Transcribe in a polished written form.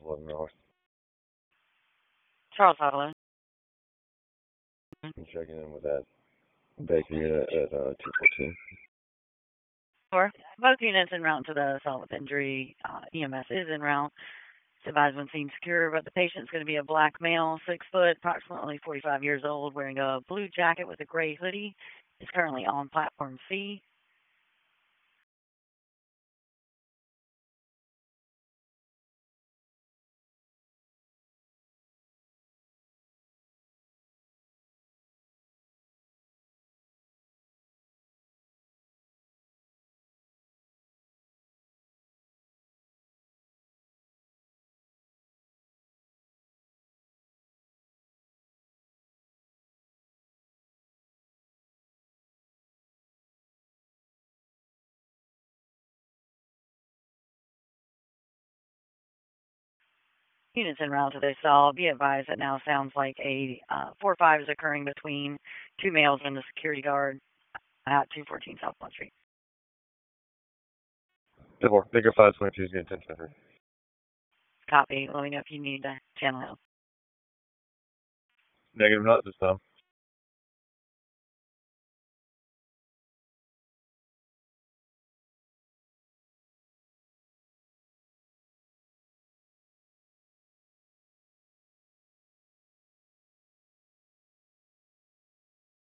11 North. Charles Hotline. I'm checking in with that Baker unit at 214. Or both units en route to the assault with injury. EMS is en route. It's advised when seen secure, but the patient's going to be a black male, 6 foot, approximately 45 years old, wearing a blue jacket with a gray hoodie. Is currently on platform C. Units en route to the assault. Be advised that now sounds like a 4-5 is occurring between 2 males and the security guard at 214 South Blunt Street. Baker 522 is getting attention. Copy. Let me know if you need to channel help. Negative, not this time.